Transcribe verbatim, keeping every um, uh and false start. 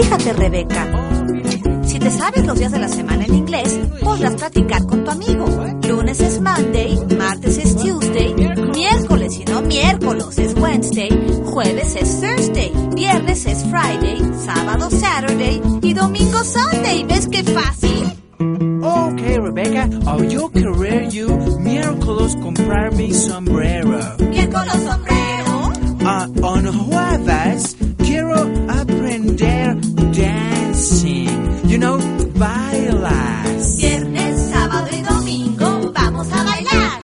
Fíjate, Rebeca, si te sabes los días de la semana en inglés, podrás practicar con tu amigo. Lunes es Monday, martes es Tuesday, miércoles y no miércoles es Wednesday, jueves es Thursday, viernes es Friday, sábado Saturday y domingo Sunday. ¿Ves qué fácil? Okay, Rebecca, I'll yo querer you miércoles comprar mi sombrero.